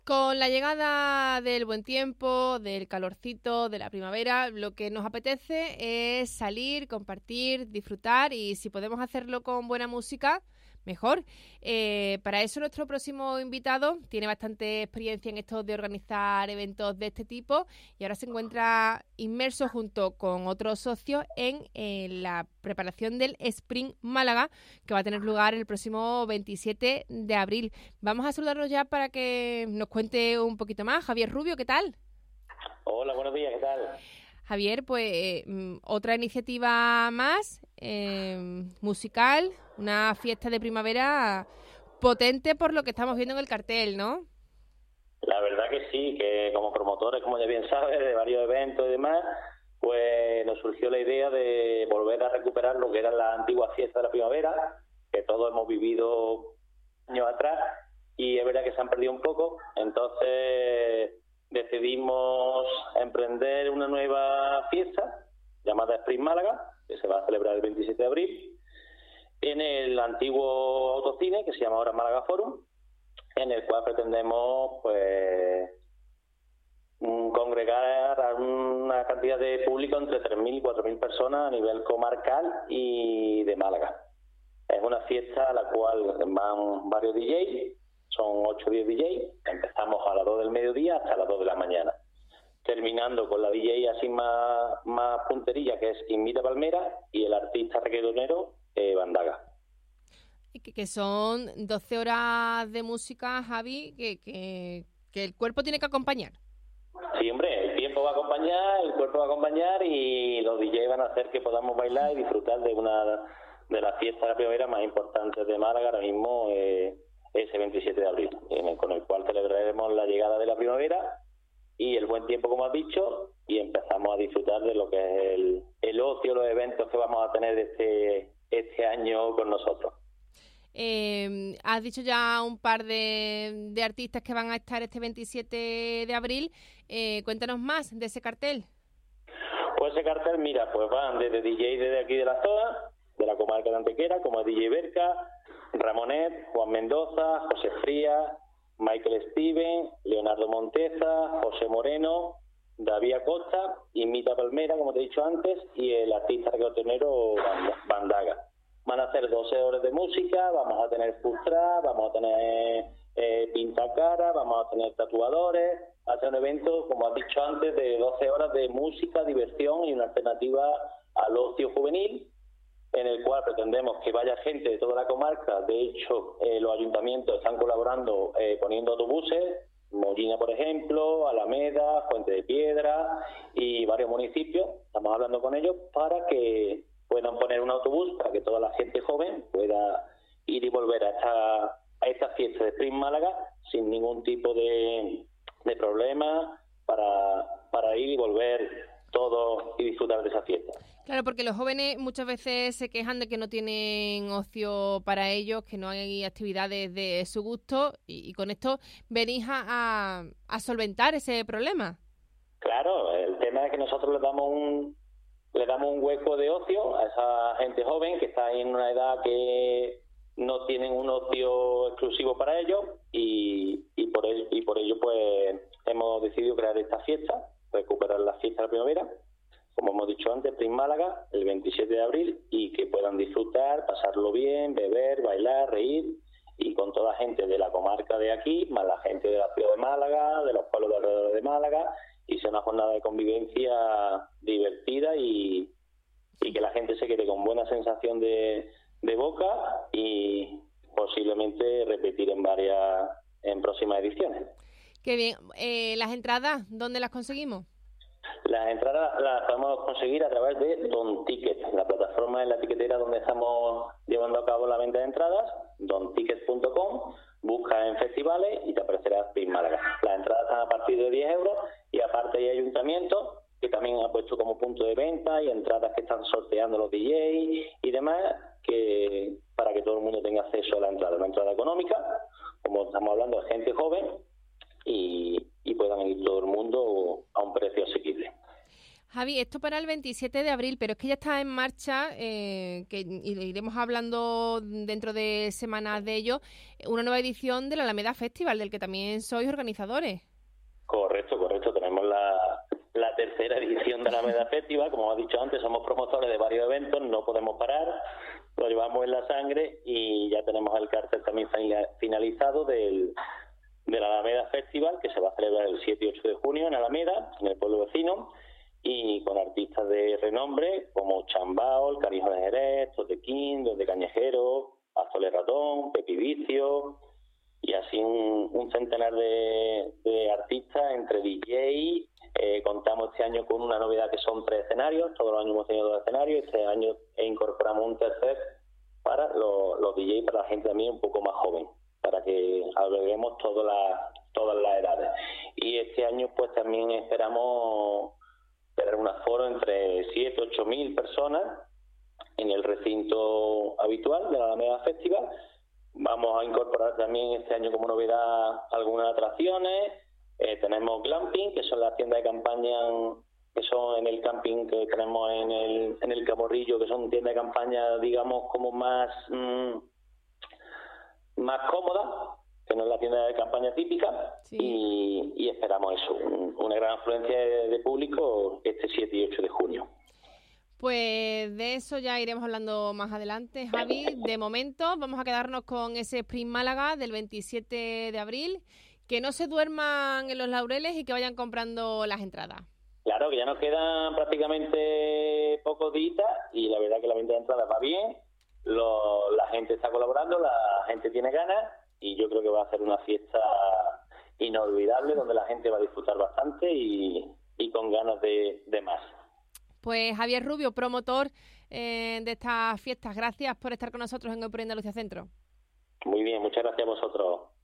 Con la llegada del buen tiempo, del calorcito, de la primavera, lo que nos apetece es salir, compartir, disfrutar y si podemos hacerlo con buena música, mejor. Para eso nuestro próximo invitado tiene bastante experiencia en esto de organizar eventos de este tipo y ahora se encuentra inmerso junto con otros socios en la preparación del Spring Málaga, que va a tener lugar el próximo 27 de abril. Vamos a saludarnos ya para que nos cuente un poquito más. Javier Rubio, ¿qué tal? Hola, buenos días, ¿qué tal? Javier, pues otra iniciativa más musical, una fiesta de primavera potente por lo que estamos viendo en el cartel, ¿no? La verdad que sí, que como promotores, como ya bien sabes, de varios eventos y demás, pues nos surgió la idea de volver a recuperar lo que era la antigua fiesta de la primavera, que todos hemos vivido años atrás, y es verdad que se han perdido un poco, entonces decidimos emprender una nueva fiesta llamada Spring Málaga, que se va a celebrar el 27 de abril, en el antiguo autocine, que se llama ahora Málaga Forum, en el cual pretendemos pues congregar a una cantidad de público entre 3.000 y 4.000 personas a nivel comarcal y de Málaga. Es una fiesta a la cual van varios DJs, son 8 o 10 DJs, empezamos a las 2 del mediodía hasta las 2 de la mañana, terminando con la DJ así más punterilla, que es Inmita Palmera, y el artista reggaetonero Bandaga. Que son 12 horas de música, Javi, que el cuerpo tiene que acompañar. Sí, hombre, el tiempo va a acompañar, el cuerpo va a acompañar y los DJs van a hacer que podamos bailar y disfrutar de una de las fiestas de la primavera más importantes de Málaga ahora mismo, ese 27 de abril, con el cual celebraremos la llegada de la primavera y el buen tiempo, como has dicho, y empezamos a disfrutar de lo que es el ocio, los eventos que vamos a tener este año con nosotros. Has dicho ya un par de artistas que van a estar este 27 de abril. Cuéntanos más de ese cartel. Pues ese cartel, mira, pues van desde DJ desde aquí de la zona, de la comarca de Antequera, como DJ Berca, Ramonet, Juan Mendoza, José Frías, Michael Steven, Leonardo Monteza, José Moreno, David Acosta, Inmita Palmera, como te he dicho antes, y el artista reggaetonero Bandaga. Van a hacer 12 horas de música, vamos a tener food truck, vamos a tener pintacara, vamos a tener tatuadores, va a ser un evento, como has dicho antes, de 12 horas de música, diversión y una alternativa al ocio juvenil, en el cual pretendemos que vaya gente de toda la comarca. De hecho, los ayuntamientos están colaborando poniendo autobuses, Mollina, por ejemplo, Alameda, Fuente de Piedra y varios municipios. Estamos hablando con ellos para que puedan poner un autobús para que toda la gente joven pueda ir y volver a esta fiesta de Spring Málaga sin ningún tipo de problema para ir y volver todos y disfrutar de esa fiesta. Claro, porque los jóvenes muchas veces se quejan de que no tienen ocio para ellos, que no hay actividades de su gusto y con esto venís a solventar ese problema. Claro, el tema es que nosotros le damos un hueco de ocio a esa gente joven que está en una edad que no tienen un ocio exclusivo para ellos y por ello pues hemos decidido crear esta fiesta, recuperar la fiesta de la primavera, como hemos dicho antes, Spring Málaga, el 27 de abril, y que puedan disfrutar, pasarlo bien, beber, bailar, reír, y con toda gente de la comarca de aquí, más la gente de la ciudad de Málaga, de los pueblos de alrededor de Málaga, y sea una jornada de convivencia divertida y que la gente se quede con buena sensación de boca y posiblemente repetir en próximas ediciones. Qué bien. ¿Las entradas, dónde las conseguimos? Las entradas las podemos conseguir a través de Don Ticket, la plataforma en la tiquetera donde estamos llevando a cabo la venta de entradas, donticket.com, busca en festivales y te aparecerá Spring Málaga. Las entradas están a partir de 10 euros y aparte hay ayuntamientos que también han puesto como punto de venta y entradas que están sorteando los DJs y demás, que para que todo el mundo tenga acceso a la entrada. Una entrada económica, como estamos hablando de gente joven, y puedan ir todo el mundo a un precio asequible. Javi, esto para el 27 de abril, pero es que ya está en marcha, y iremos hablando dentro de semanas de ello, una nueva edición del Alameda Festival, del que también sois organizadores. Correcto. Tenemos la tercera edición de Alameda Festival. Como has dicho antes, somos promotores de varios eventos, no podemos parar, lo llevamos en la sangre y ya tenemos el cartel también finalizado del Alameda Festival, que se va a celebrar el 7 y 8 de junio en Alameda, en el pueblo vecino, y con artistas de renombre como Chambao, el Canijo de Jerez, Totequín, Don de Cañejero, Azole Ratón, Pepi Vicio, y así un centenar de artistas entre DJ. Contamos este año con una novedad que son 3 escenarios, todos los años hemos tenido 2 escenarios, este año incorporamos un tercer para los DJ, para la gente también un poco más joven, para que alberguemos todas las edades. Y este año pues también esperamos tener un aforo entre 7 8 mil personas en el recinto habitual de la Alameda Festival. Vamos a incorporar también este año como novedad algunas atracciones. Tenemos glamping, que son las tiendas de campaña, que son en el camping que tenemos en el Camorrillo, que son tiendas de campaña, digamos, como más cómodas, que no es la tienda de campaña típica. Sí. Y esperamos eso, una gran afluencia de público este 7 y 8 de junio. Pues de eso ya iremos hablando más adelante, Javi. De momento vamos a quedarnos con ese Sprint Málaga del 27 de abril. Que no se duerman en los laureles y que vayan comprando las entradas. Claro, que ya nos quedan prácticamente pocos días y la verdad que la venta de entradas va bien. La gente está colaborando, la gente tiene ganas y yo creo que va a ser una fiesta inolvidable donde la gente va a disfrutar bastante y con ganas de más. Pues Javier Rubio, promotor de estas fiestas, gracias por estar con nosotros en Hoy por Andalucía Centro. Muy bien, muchas gracias a vosotros.